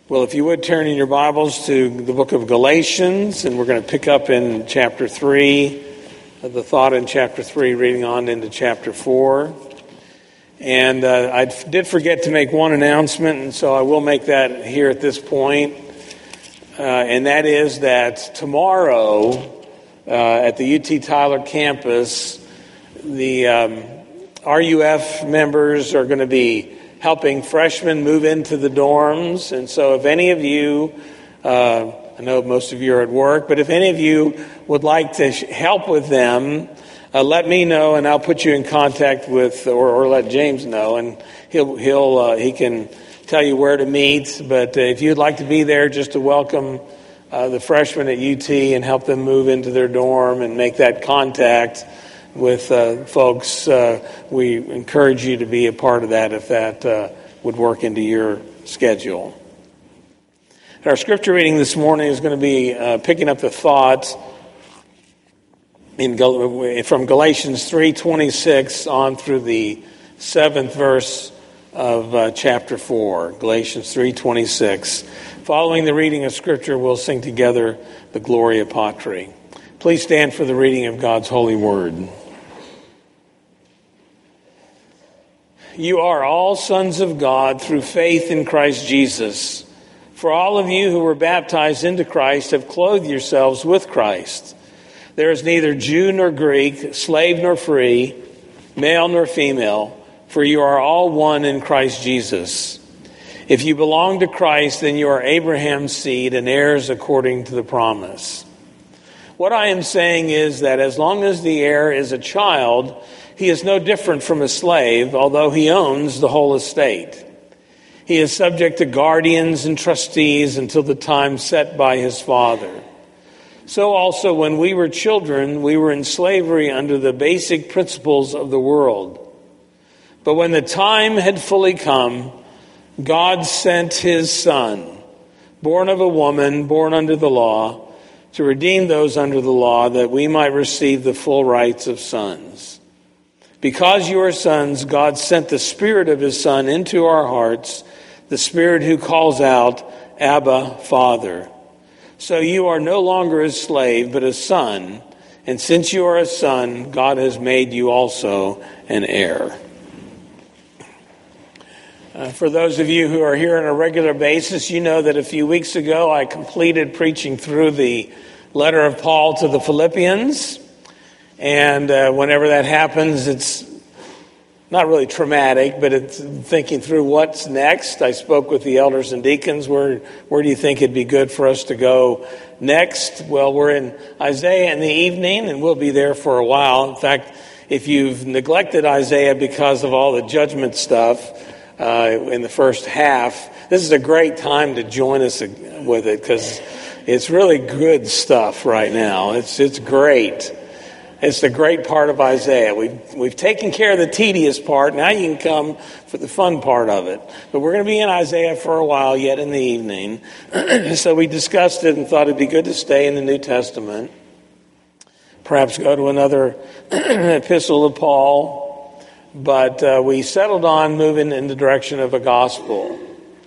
Well, if you would turn in your Bibles to the book of Galatians, and we're going to pick up in chapter 3, the thought in chapter 3, reading on into chapter 4. And I did forget to make one announcement, and so I will make that here at this point. And that is that tomorrow at the UT Tyler campus, the RUF members are going to be helping freshmen move into the dorms. And so if any of you, I know most of you are at work, but if any of you would like to help with them, let me know and I'll put you in contact with, or let James know, and he can tell you where to meet. But if you'd like to be there just to welcome the freshmen at UT and help them move into their dorm and make that contact with folks, we encourage you to be a part of that if that would work into your schedule. Our scripture reading this morning is going to be picking up the thought from Galatians 3:26 on through the 7th verse of chapter 4, Galatians 3:26. Following the reading of scripture, we'll sing together the Gloria Patri. Please stand for the reading of God's holy word. You are all sons of God through faith in Christ Jesus. For all of you who were baptized into Christ have clothed yourselves with Christ. There is neither Jew nor Greek, slave nor free, male nor female, for you are all one in Christ Jesus. If you belong to Christ, then you are Abraham's seed and heirs according to the promise. What I am saying is that as long as the heir is a child, he is no different from a slave, although he owns the whole estate. He is subject to guardians and trustees until the time set by his father. So also when we were children, we were in slavery under the basic principles of the world. But when the time had fully come, God sent his Son, born of a woman, born under the law, to redeem those under the law, that we might receive the full rights of sons. Because you are sons, God sent the Spirit of his Son into our hearts, the Spirit who calls out, Abba, Father. So you are no longer a slave, but a son. And since you are a son, God has made you also an heir. For those of you who are here on a regular basis, you know that a few weeks ago I completed preaching through the letter of Paul to the Philippians. And whenever that happens, it's not really traumatic, but it's thinking through what's next. I spoke with the elders and deacons. Where do you think it'd be good for us to go next? Well, we're in Isaiah in the evening, and we'll be there for a while. In fact, if you've neglected Isaiah because of all the judgment stuff in the first half, this is a great time to join us with it, because it's really good stuff right now. It's great. It's the great part of Isaiah. We've taken care of the tedious part. Now you can come for the fun part of it. But we're going to be in Isaiah for a while yet in the evening. So we discussed it and thought it'd be good to stay in the New Testament. Perhaps go to another epistle of Paul. But we settled on moving in the direction of a gospel.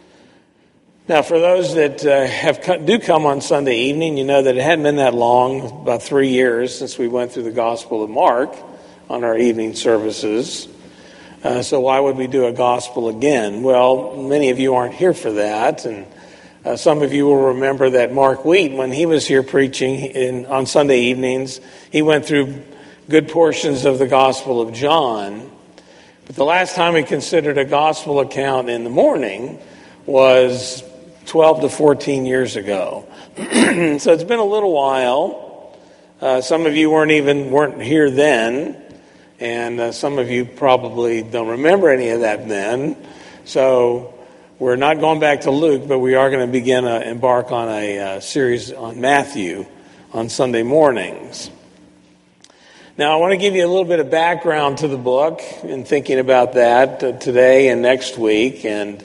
Now, for those that do come on Sunday evening, you know that it hadn't been that long, about 3 years, since we went through the Gospel of Mark on our evening services. So why would we do a gospel again? Well, many of you aren't here for that, and some of you will remember that Mark Wheat, when he was here preaching on Sunday evenings, he went through good portions of the Gospel of John. But the last time we considered a gospel account in the morning was 12 to 14 years ago. So it's been a little while. Some of you weren't here then, and some of you probably don't remember any of that then. So we're not going back to Luke, but we are going to embark on a series on Matthew on Sunday mornings. Now, I want to give you a little bit of background to the book in thinking about that today and next week. And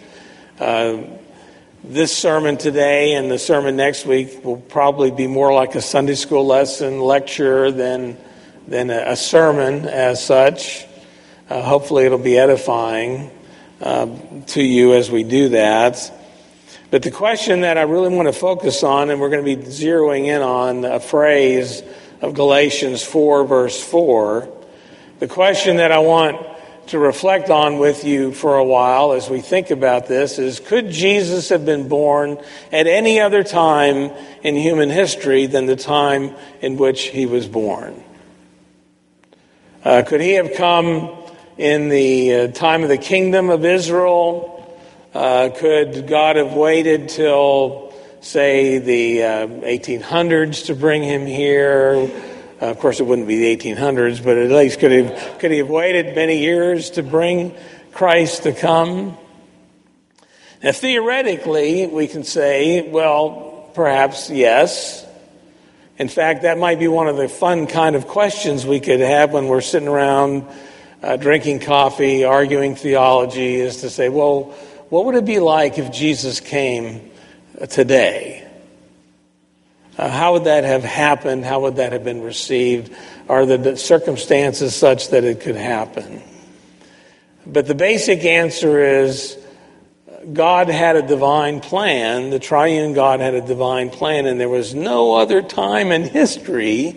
this sermon today and the sermon next week will probably be more like a Sunday school lecture than a sermon as such. Hopefully it'll be edifying to you as we do that. But the question that I really want to focus on, and we're going to be zeroing in on a phrase of Galatians 4, verse 4, the question that I want to reflect on with you for a while as we think about this is, could Jesus have been born at any other time in human history than the time in which he was born? Could he have come in the time of the kingdom of Israel? Could God have waited till, say, the 1800s to bring him here? Of course, it wouldn't be the 1800s, but at least could he have waited many years to bring Christ to come? Now, theoretically, we can say, well, perhaps yes. In fact, that might be one of the fun kind of questions we could have when we're sitting around drinking coffee, arguing theology, is to say, well, what would it be like if Jesus came today? How would that have happened? How would that have been received? Are the circumstances such that it could happen? But the basic answer is God had a divine plan. The triune God had a divine plan, and there was no other time in history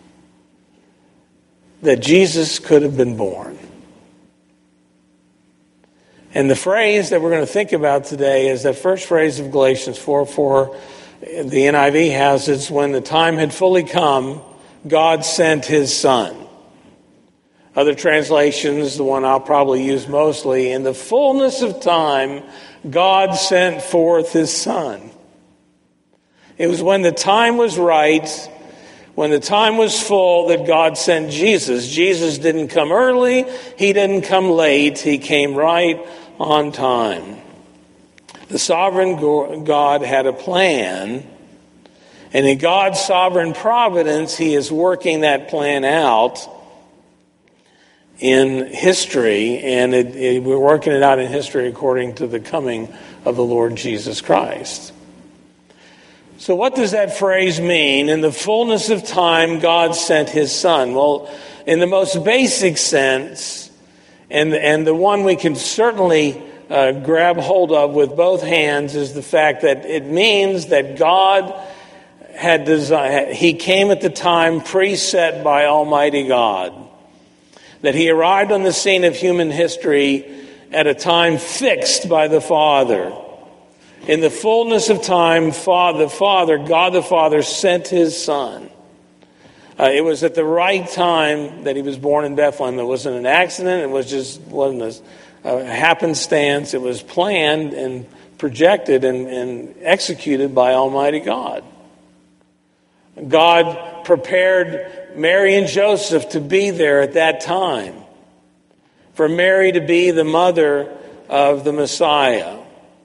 that Jesus could have been born. And the phrase that we're going to think about today is that first phrase of Galatians 4:4. The NIV has it, when the time had fully come, God sent his Son. Other translations, the one I'll probably use mostly, in the fullness of time, God sent forth his Son. It was when the time was right, when the time was full, that God sent Jesus. Jesus didn't come early, he didn't come late, he came right on time. The sovereign God had a plan, and in God's sovereign providence, he is working that plan out in history, and we're working it out in history according to the coming of the Lord Jesus Christ. So what does that phrase mean? In the fullness of time, God sent his Son. Well, in the most basic sense, and the one we can certainly grab hold of with both hands, is the fact that it means that God had designed, he came at the time preset by Almighty God, that he arrived on the scene of human history at a time fixed by the Father. In the fullness of time, God the Father sent his Son. It was at the right time that he was born in Bethlehem. It wasn't an accident. It wasn't a happenstance. It was planned and projected and executed by Almighty God. God prepared Mary and Joseph to be there at that time, for Mary to be the mother of the Messiah.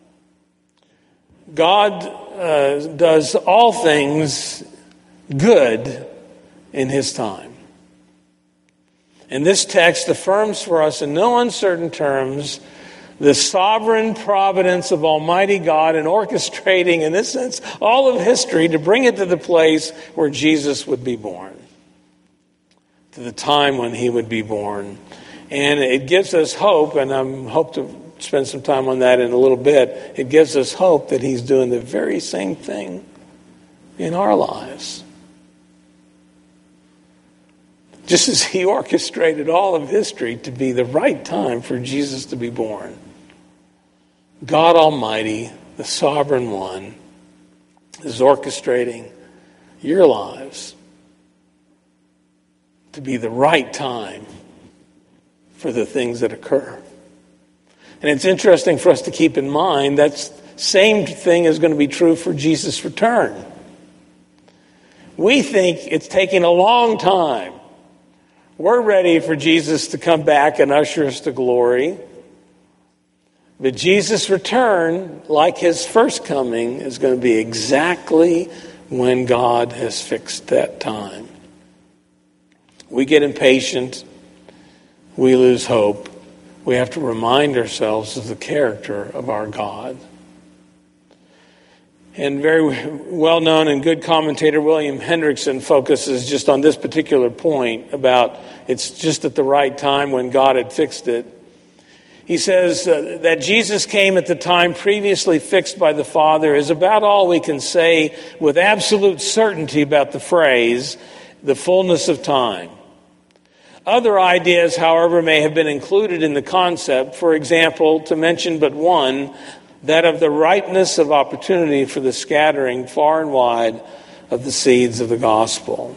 God does all things good in his time. And this text affirms for us in no uncertain terms the sovereign providence of Almighty God in orchestrating, in this sense, all of history to bring it to the place where Jesus would be born, to the time when he would be born. And it gives us hope, and I hope to spend some time on that in a little bit. It gives us hope that he's doing the very same thing in our lives. Just as he orchestrated all of history to be the right time for Jesus to be born, God Almighty, the Sovereign One, is orchestrating your lives to be the right time for the things that occur. And it's interesting for us to keep in mind that same thing is going to be true for Jesus' return. We think it's taking a long time. We're ready for Jesus to come back and usher us to glory. But Jesus' return, like his first coming, is going to be exactly when God has fixed that time. We get impatient. We lose hope. We have to remind ourselves of the character of our God. And very well-known and good commentator William Hendrickson focuses just on this particular point about it's just at the right time when God had fixed it. He says that Jesus came at the time previously fixed by the Father is about all we can say with absolute certainty about the phrase, the fullness of time. Other ideas, however, may have been included in the concept. For example, to mention but one, that of the ripeness of opportunity for the scattering far and wide of the seeds of the gospel.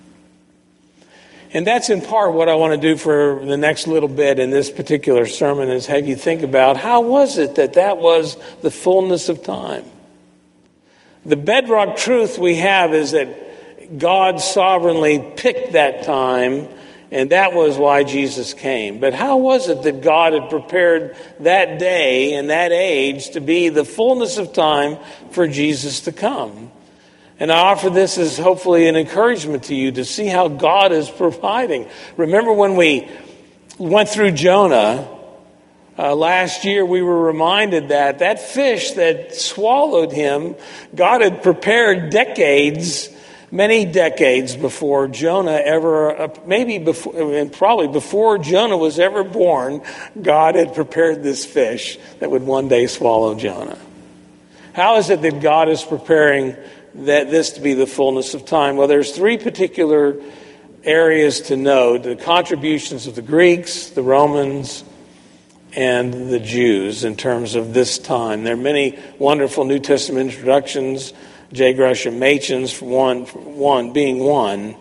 And that's in part what I want to do for the next little bit in this particular sermon, is have you think about how was it that was the fullness of time? The bedrock truth we have is that God sovereignly picked that time, and that was why Jesus came. But how was it that God had prepared that day and that age to be the fullness of time for Jesus to come? And I offer this as hopefully an encouragement to you to see how God is providing. Remember when we went through Jonah last year, we were reminded that fish that swallowed him, God had prepared many decades before Jonah probably before Jonah was ever born, God had prepared this fish that would one day swallow Jonah. How is it that God is preparing this to be the fullness of time? Well, there's three particular areas to note: the contributions of the Greeks, the Romans, and the Jews in terms of this time. There are many wonderful New Testament introductions. J. Gresham Machen's, for one being one,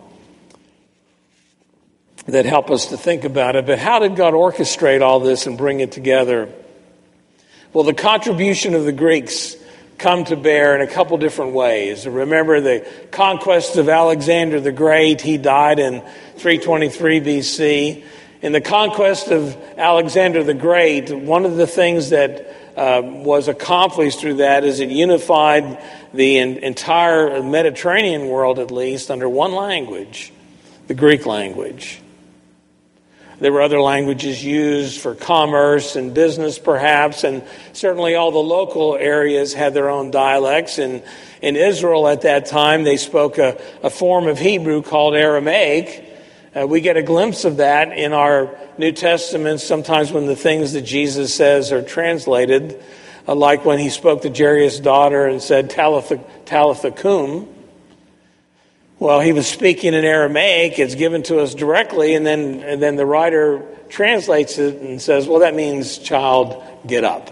that help us to think about it. But how did God orchestrate all this and bring it together? Well, the contribution of the Greeks come to bear in a couple different ways. Remember the conquest of Alexander the Great. He died in 323 BC. In the conquest of Alexander the Great, one of the things that was accomplished through that is it unified the entire Mediterranean world, at least, under one language, the Greek language. There were other languages used for commerce and business, perhaps, and certainly all the local areas had their own dialects. And in Israel at that time, they spoke a form of Hebrew called Aramaic. We get a glimpse of that in our New Testament, sometimes when the things that Jesus says are translated, like when he spoke to Jairus' daughter and said, Talitha cum. Well, he was speaking in Aramaic. It's given to us directly, and then the writer translates it and says, well, that means, child, get up.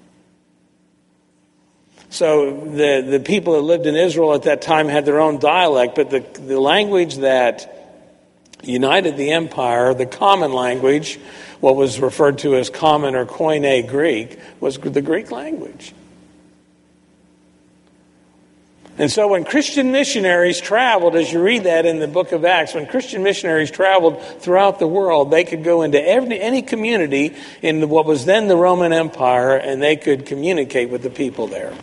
So the people that lived in Israel at that time had their own dialect, but the language that united the empire, the common language, what was referred to as common or Koine Greek, was the Greek language. And so when Christian missionaries traveled, as you read that in the book of Acts, when Christian missionaries traveled throughout the world, they could go into any community in what was then the Roman Empire, and they could communicate with the people there.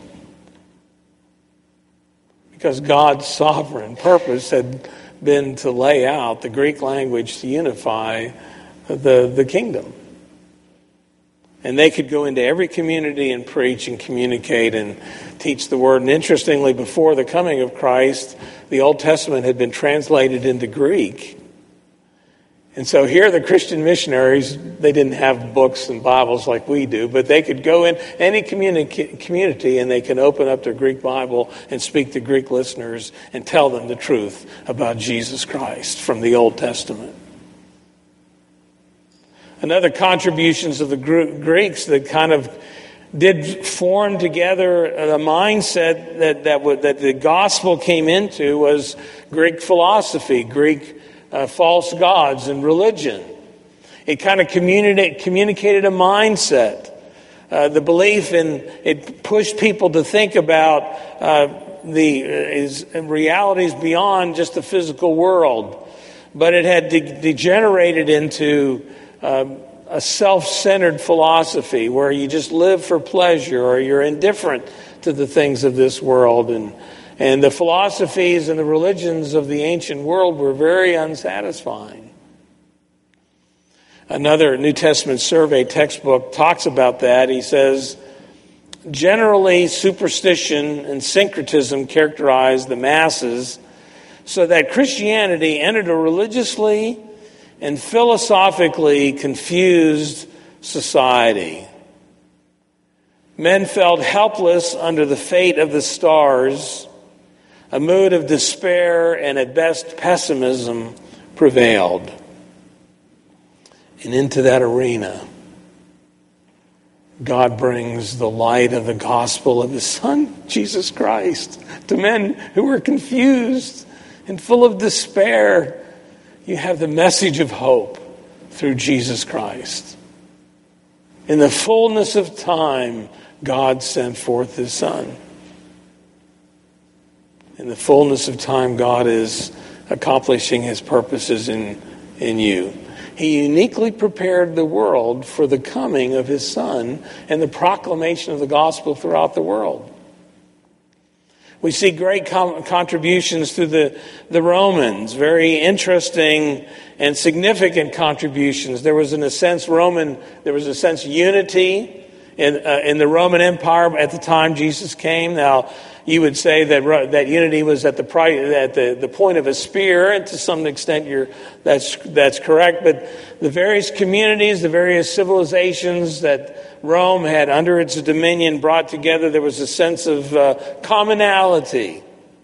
Because God's sovereign purpose had been to lay out the Greek language to unify the kingdom. And they could go into every community and preach and communicate and teach the word. And interestingly, before the coming of Christ, the Old Testament had been translated into Greek. And so here the Christian missionaries, they didn't have books and Bibles like we do, but they could go in any community and they can open up their Greek Bible and speak to Greek listeners and tell them the truth about Jesus Christ from the Old Testament. Another contributions of the Greeks that kind of did form together a mindset that the gospel came into was Greek philosophy, Greek false gods and religion. It kind of communicated a mindset. The belief in it pushed people to think about the realities beyond just the physical world. But it had degenerated into a self-centered philosophy where you just live for pleasure or you're indifferent to the things of this world. And the philosophies and the religions of the ancient world were very unsatisfying. Another New Testament survey textbook talks about that. He says, generally, superstition and syncretism characterized the masses, so that Christianity entered a religiously and philosophically confused society. Men felt helpless under the fate of the stars. A mood of despair and at best pessimism prevailed. And into that arena, God brings the light of the gospel of His Son, Jesus Christ, to men who were confused and full of despair. You have the message of hope through Jesus Christ. In the fullness of time, God sent forth His Son. In the fullness of time, God is accomplishing His purposes in you. He uniquely prepared the world for the coming of His Son and the proclamation of the gospel throughout the world. We see great contributions through the Romans, very interesting and significant contributions. There was, in a sense, unity in the Roman Empire at the time Jesus came. Now, you would say that unity was at the point of a spear, and to some extent that's correct. But the various communities, the various civilizations that Rome had under its dominion brought together, there was a sense of commonality,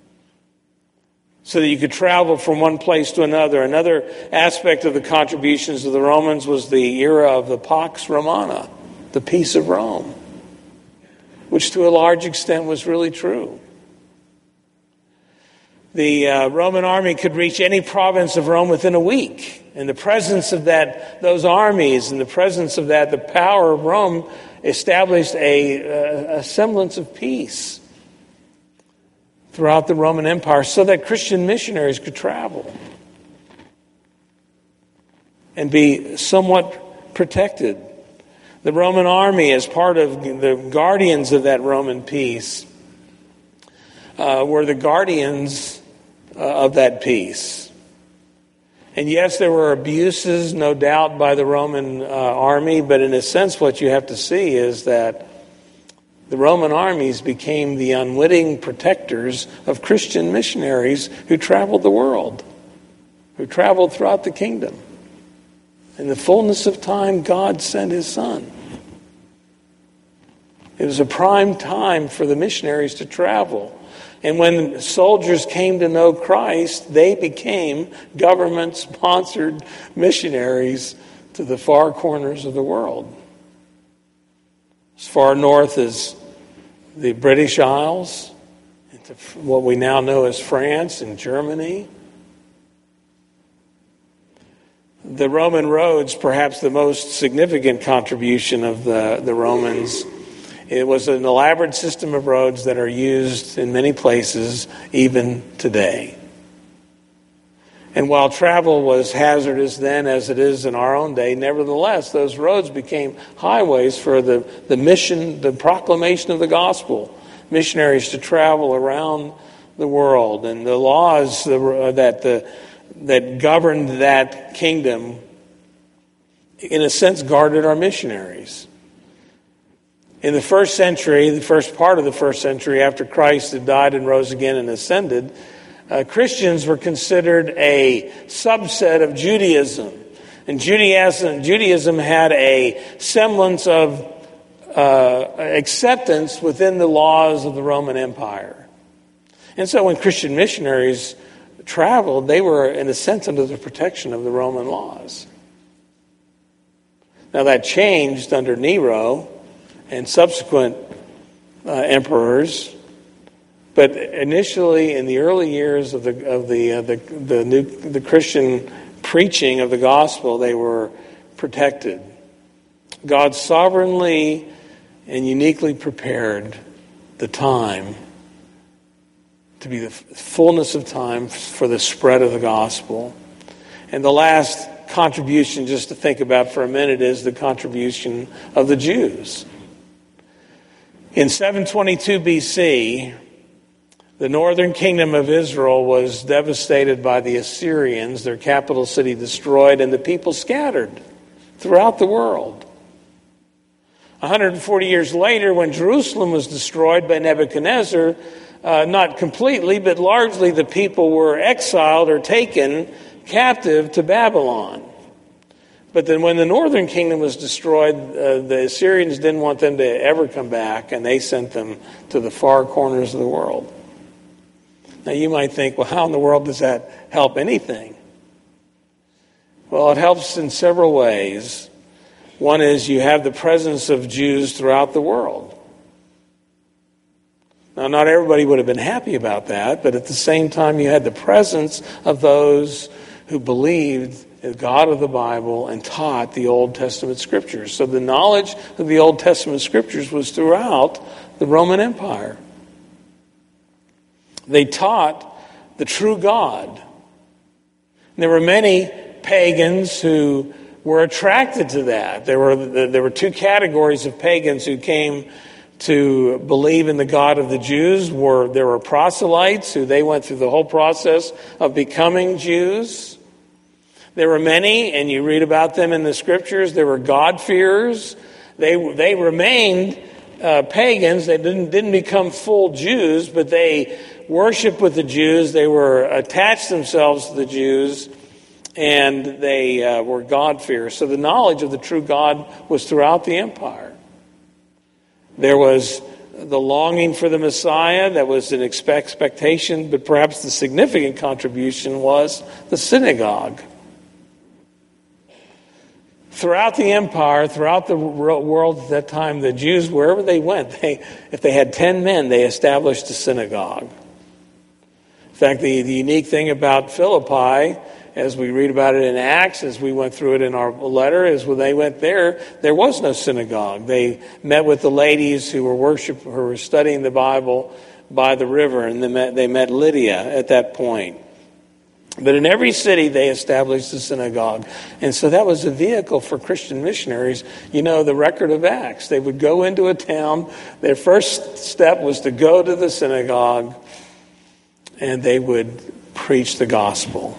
so that you could travel from one place to another. Another aspect of the contributions of the Romans was the era of the Pax Romana, the peace of Rome, which to a large extent was really true. The Roman army could reach any province of Rome within a week. And the presence of those armies and the presence of the power of Rome established a semblance of peace throughout the Roman Empire, so that Christian missionaries could travel and be somewhat protected. The Roman army, as part of the guardians of that Roman peace, were the guardians of that peace. And yes, there were abuses, no doubt, by the Roman army, but in a sense what you have to see is that the Roman armies became the unwitting protectors of Christian missionaries who traveled the world, who traveled throughout the kingdom. In the fullness of time, God sent His Son. It was a prime time for the missionaries to travel. And when soldiers came to know Christ, they became government-sponsored missionaries to the far corners of the world. As far north as the British Isles, into what we now know as France and Germany. The Roman roads, perhaps the most significant contribution of the Romans, it was an elaborate system of roads that are used in many places even today. And while travel was hazardous then as it is in our own day, nevertheless, those roads became highways for the mission, the proclamation of the gospel. Missionaries to travel around the world. And the laws that governed that kingdom, in a sense, guarded our missionaries. In the first century, the first part of the first century, after Christ had died and rose again and ascended, Christians were considered a subset of Judaism. And Judaism had a semblance of acceptance within the laws of the Roman Empire. And so when Christian missionaries traveled, they were, in a sense, under the protection of the Roman laws. Now that changed under Nero and subsequent emperors. But initially, in the early years of the Christian preaching of the gospel, they were protected. God sovereignly and uniquely prepared the time to be the fullness of time for the spread of the gospel. And the last contribution, just to think about for a minute, is the contribution of the Jews. In 722 BC, the northern kingdom of Israel was devastated by the Assyrians, their capital city destroyed, and the people scattered throughout the world. 140 years later, when Jerusalem was destroyed by Nebuchadnezzar, not completely, but largely the people were exiled or taken captive to Babylon. But then when the northern kingdom was destroyed, the Assyrians didn't want them to ever come back, and they sent them to the far corners of the world. Now you might think, well, how in the world does that help anything? Well, it helps in several ways. One is you have the presence of Jews throughout the world. Now, not everybody would have been happy about that, but at the same time, you had the presence of those who believed in the God of the Bible and taught the Old Testament Scriptures. So the knowledge of the Old Testament Scriptures was throughout the Roman Empire. They taught the true God. There were many pagans who were attracted to that. There were two categories of pagans who came to believe in the God of the Jews. There were proselytes who they went through the whole process of becoming Jews. There were many, and you read about them in the Scriptures, there were God-fearers. They remained pagans. They didn't become full Jews, but they worshiped with the Jews. They were attached themselves to the Jews, and they were God-fearers. So the knowledge of the true God was throughout the empire. There was the longing for the Messiah. That was an expectation, but perhaps the significant contribution was the synagogue. Throughout the empire, throughout the world at that time, the Jews, wherever they went, if they had 10 men, they established a synagogue. In fact, the unique thing about Philippi, as we read about it in Acts, as we went through it in our letter, is when they went there was no synagogue. They met with the ladies who were studying the Bible by the river, and they met Lydia at that point. But in every city, they established a synagogue. And so that was a vehicle for Christian missionaries. You know, the record of Acts. They would go into a town. Their first step was to go to the synagogue, and they would preach the gospel.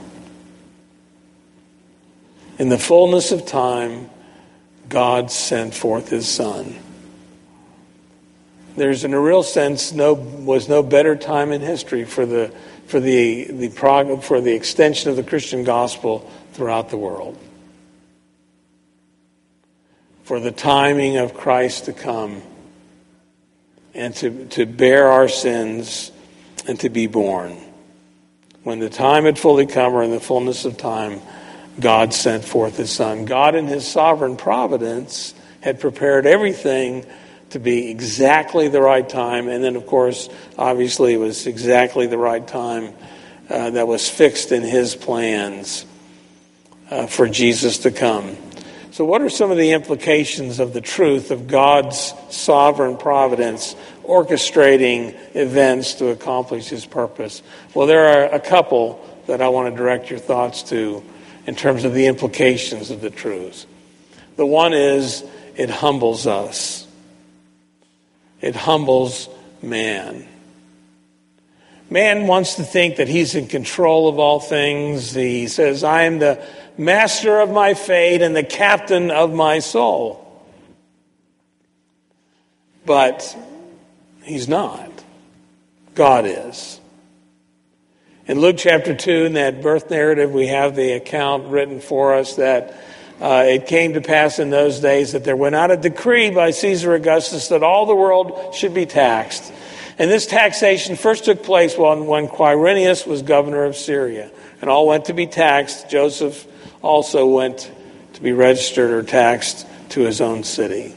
In the fullness of time, God sent forth his Son. There's, in a real sense, was no better time in history for the extension of the Christian gospel throughout the world. For the timing of Christ to come and to bear our sins and to be born. When the time had fully come, or in the fullness of time, God sent forth his Son. God in his sovereign providence had prepared everything to be exactly the right time. And then, of course, obviously it was exactly the right time that was fixed in his plans for Jesus to come. So what are some of the implications of the truth of God's sovereign providence orchestrating events to accomplish his purpose? Well, there are a couple that I want to direct your thoughts to in terms of the implications of the truth. The one is it humbles us. It humbles man. Man wants to think that he's in control of all things. He says, I am the master of my fate and the captain of my soul. But he's not. God is. In Luke chapter 2, in that birth narrative, we have the account written for us that it came to pass in those days that there went out a decree by Caesar Augustus that all the world should be taxed. And this taxation first took place when Quirinius was governor of Syria. And all went to be taxed. Joseph also went to be registered or taxed to his own city.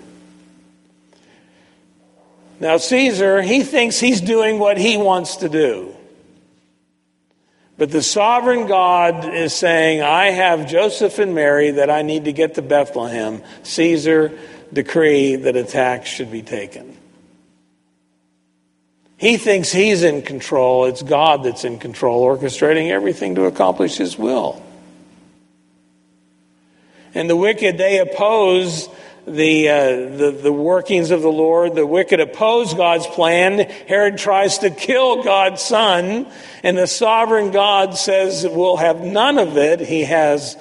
Now Caesar, he thinks he's doing what he wants to do. But the sovereign God is saying, I have Joseph and Mary that I need to get to Bethlehem. Caesar, decree that a tax should be taken. He thinks he's in control. It's God that's in control, orchestrating everything to accomplish his will. And the wicked, they oppose the workings of the Lord. The wicked oppose God's plan. Herod tries to kill God's son, and the sovereign God says we'll have none of it. He has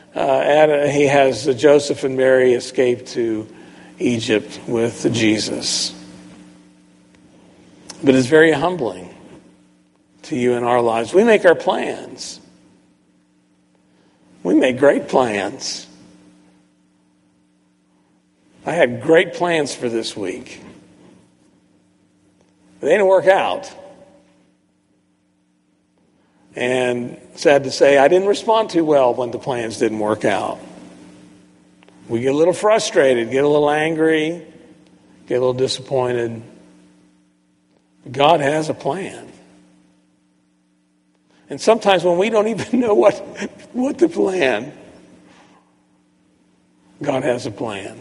Joseph and Mary escape to Egypt with Jesus. But it's very humbling to you in our lives. We make our plans. We make great plans. I had great plans for this week. They didn't work out. And sad to say, I didn't respond too well when the plans didn't work out. We get a little frustrated, get a little angry, get a little disappointed. But God has a plan. And sometimes when we don't even know what to plan, God has a plan.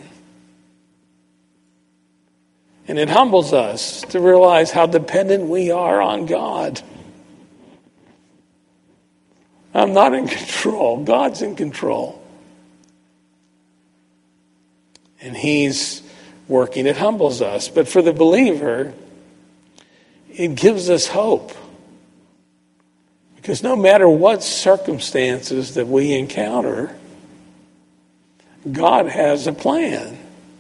And it humbles us to realize how dependent we are on God. I'm not in control. God's in control. And He's working. It humbles us. But for the believer, it gives us hope. Because no matter what circumstances that we encounter, God has a plan.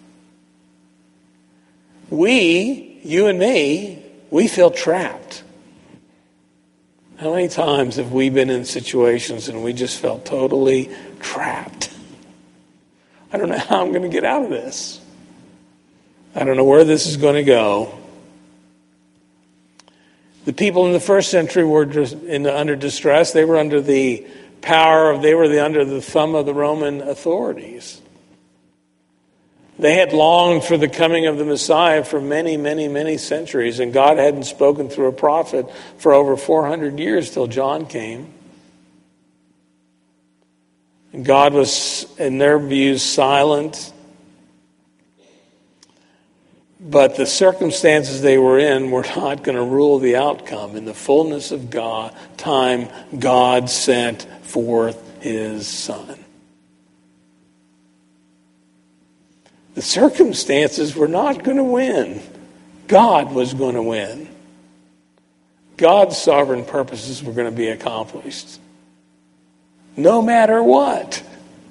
You and me, we feel trapped. How many times have we been in situations and we just felt totally trapped? I don't know how I'm going to get out of this. I don't know where this is going to go. The people in the first century were under distress. They were under the under the thumb of the Roman authorities. They had longed for the coming of the Messiah for many, many, many centuries, and God hadn't spoken through a prophet for over 400 years till John came. And God was, in their views, silent. But the circumstances they were in were not going to rule the outcome. In the fullness of time, God sent forth His Son. The circumstances were not going to win. God was going to win. God's sovereign purposes were going to be accomplished. No matter what.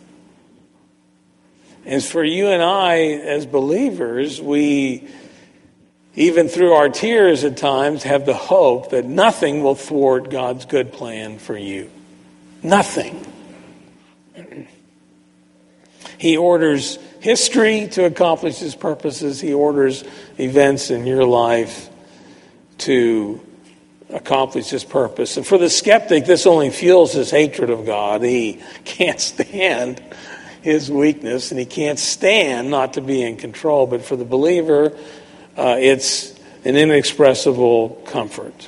As for you and I, as believers, we, even through our tears at times, have the hope that nothing will thwart God's good plan for you. Nothing. He orders history to accomplish His purposes. He orders events in your life to accomplish His purpose. And for the skeptic, this only fuels his hatred of God. He can't stand his weakness, and he can't stand not to be in control. But for the believer, it's an inexpressible comfort.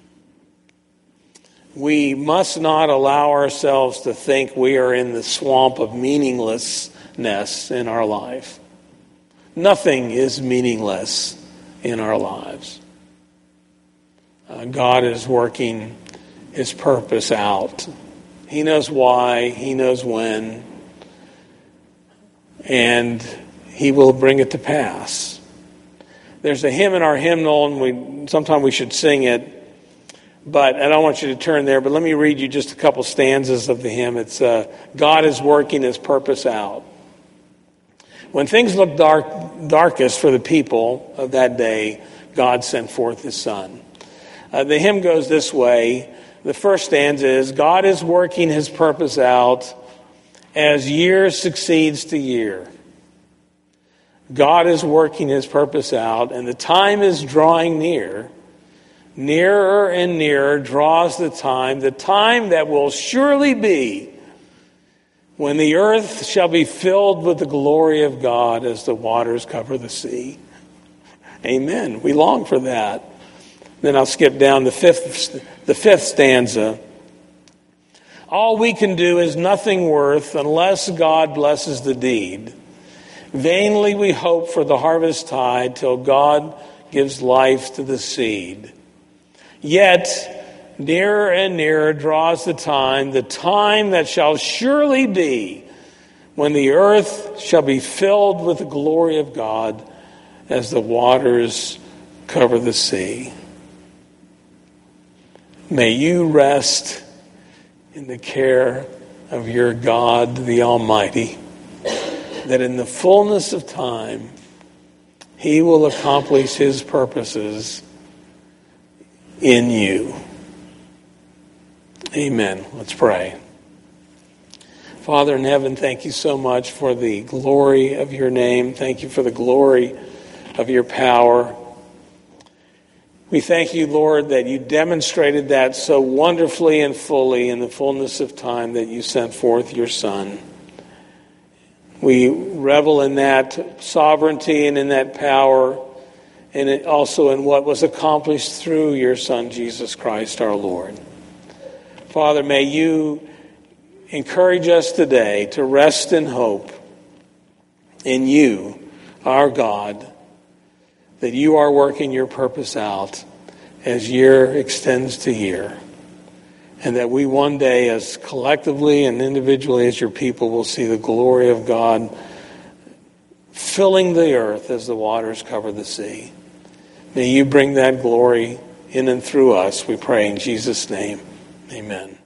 We must not allow ourselves to think we are in the swamp of meaninglessness in our life. Nothing is meaningless in our lives. God is working His purpose out. He knows why, He knows when, and He will bring it to pass. There's a hymn in our hymnal, and sometimes we should sing it, but I don't want you to turn there, but let me read you just a couple stanzas of the hymn. It's God is working His purpose out. When things looked darkest for the people of that day, God sent forth His Son. The hymn goes this way. The first stanza is, God is working His purpose out as year succeeds to year. God is working His purpose out, and the time is drawing near. Nearer and nearer draws the time that will surely be when the earth shall be filled with the glory of God as the waters cover the sea. Amen. We long for that. Then I'll skip down the fifth stanza. All we can do is nothing worth unless God blesses the deed. Vainly we hope for the harvest tide till God gives life to the seed. Yet nearer and nearer draws the time that shall surely be when the earth shall be filled with the glory of God as the waters cover the sea. May you rest in the care of your God, the Almighty, that in the fullness of time, He will accomplish His purposes in you. Amen. Let's pray. Father in heaven, thank you so much for the glory of your name. Thank you for the glory of your power. We thank you, Lord, that you demonstrated that so wonderfully and fully in the fullness of time that you sent forth your Son. We revel in that sovereignty and in that power, and also in what was accomplished through your Son, Jesus Christ, our Lord. Father, may you encourage us today to rest in hope in you, our God, that you are working your purpose out as year extends to year, and that we one day, as collectively and individually as your people, will see the glory of God filling the earth as the waters cover the sea. May you bring that glory in and through us, we pray in Jesus' name. Amen.